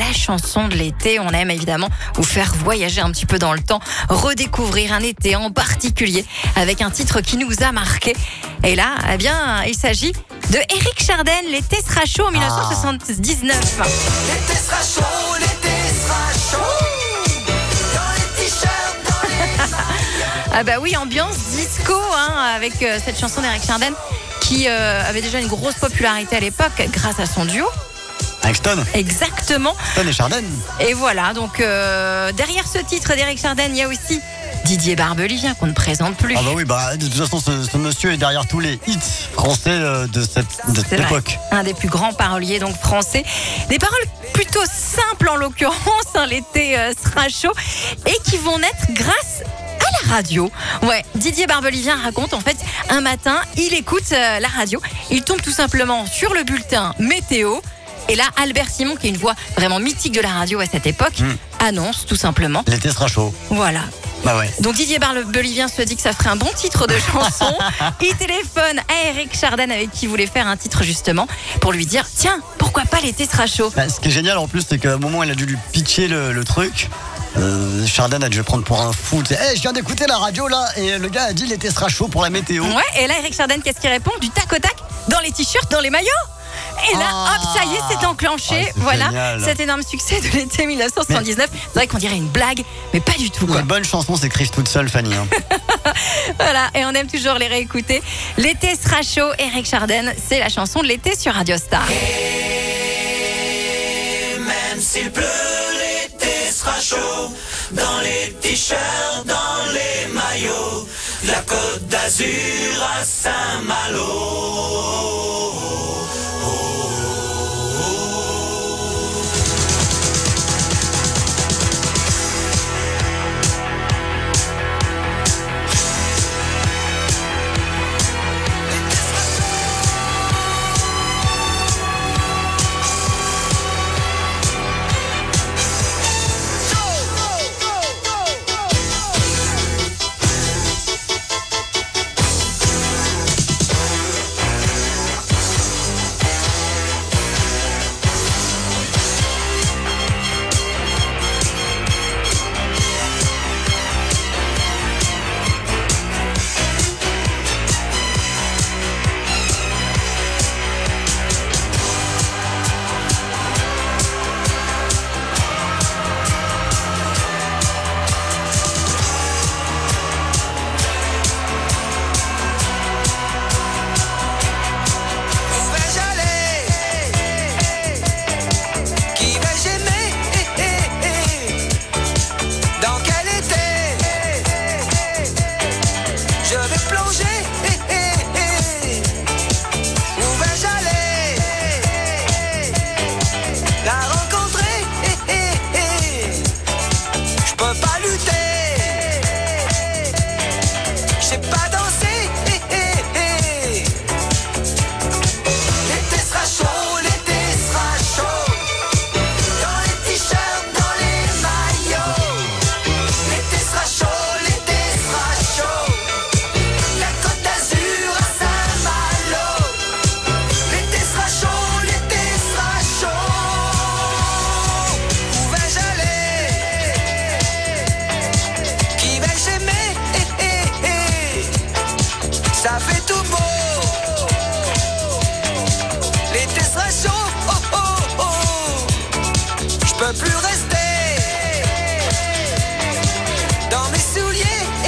la chanson de l'été. On aime évidemment vous faire voyager un petit peu dans le temps, redécouvrir un été en particulier avec un titre qui nous a marqué. Et là, eh bien, il s'agit de Éric Chardin, L'été sera chaud en 1979. L'été sera chaud, l'été sera chaud. Dans les t-shirts, dans les maillots. Ah bah oui, ambiance disco avec cette chanson d'Éric Chardin qui avait déjà une grosse popularité à l'époque grâce à son duo. Avec Stone. Exactement. Stone et Chardin. Et voilà, donc derrière ce titre d'Éric Chardin, il y a aussi Didier Barbelivien qu'on ne présente plus. Ah bah oui, de toute façon, ce monsieur est derrière tous les hits français de cette C'est vrai. époque. Un des plus grands paroliers donc français. Des paroles plutôt simples en l'occurrence, l'été sera chaud, et qui vont naître grâce à la radio. Ouais, Didier Barbelivien raconte en fait, un matin, il écoute la radio, il tombe tout simplement sur le bulletin météo. Et là, Albert Simon, qui est une voix vraiment mythique de la radio à cette époque, annonce tout simplement. L'été sera chaud. Voilà. Bah ouais. Donc Didier Barbelivien se dit que ça ferait un bon titre de chanson. Il téléphone à Éric Chardin avec qui il voulait faire un titre justement pour lui dire tiens, pourquoi pas l'été sera chaud. Bah, ce qui est génial en plus, c'est qu'à un moment, il a dû lui pitcher le truc. Chardin a dû le prendre pour un fou. Hey, je viens d'écouter la radio là, et le gars a dit l'été sera chaud pour la météo. Ouais, et là Éric Chardin, qu'est-ce qu'il répond? Du tac au tac, dans les t-shirts, dans les maillots. Et là, hop, ça y est, c'est enclenché. c'est Voilà, génial. cet énorme succès de l'été 1979. C'est vrai qu'on dirait une blague, mais pas du tout, quoi. Une bonne chanson s'écrivent toute seule, Fanny. Voilà, et on aime toujours les réécouter. L'été sera chaud, Éric Chardin, c'est la chanson de l'été sur Radio Star. Et même s'il pleut, l'été sera chaud. Dans les t-shirts, dans les maillots. De la Côte d'Azur à Saint-Malo. Ça fait tout beau. L'été sera chaud. Oh, oh, oh. Je peux plus rester dans mes souliers.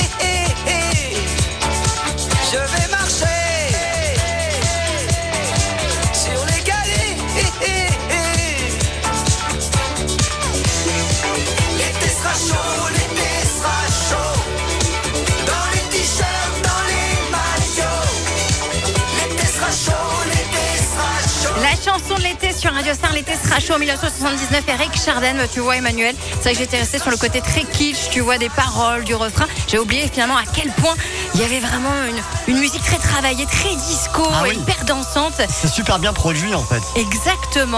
Je vais marcher sur les galets. L'été sera chaud, l'été sera chaud. Dans les t-shirts, dans les maillots. L'été sera chaud, l'été sera chaud. La chanson de l'été sur Radio Star, l'été sera chaud en 1979, Éric Chardin, tu vois Emmanuel, c'est vrai que j'étais restée sur le côté très kitsch, tu vois, des paroles, du refrain, j'ai oublié finalement à quel point il y avait vraiment une musique très travaillée, très disco, Ah oui. hyper dansante. C'est super bien produit en fait. Exactement.